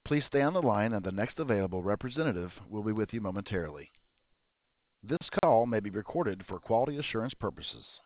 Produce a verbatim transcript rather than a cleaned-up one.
Please stay on the line, and the next available representative will be with you momentarily. This call may be recorded for quality assurance purposes.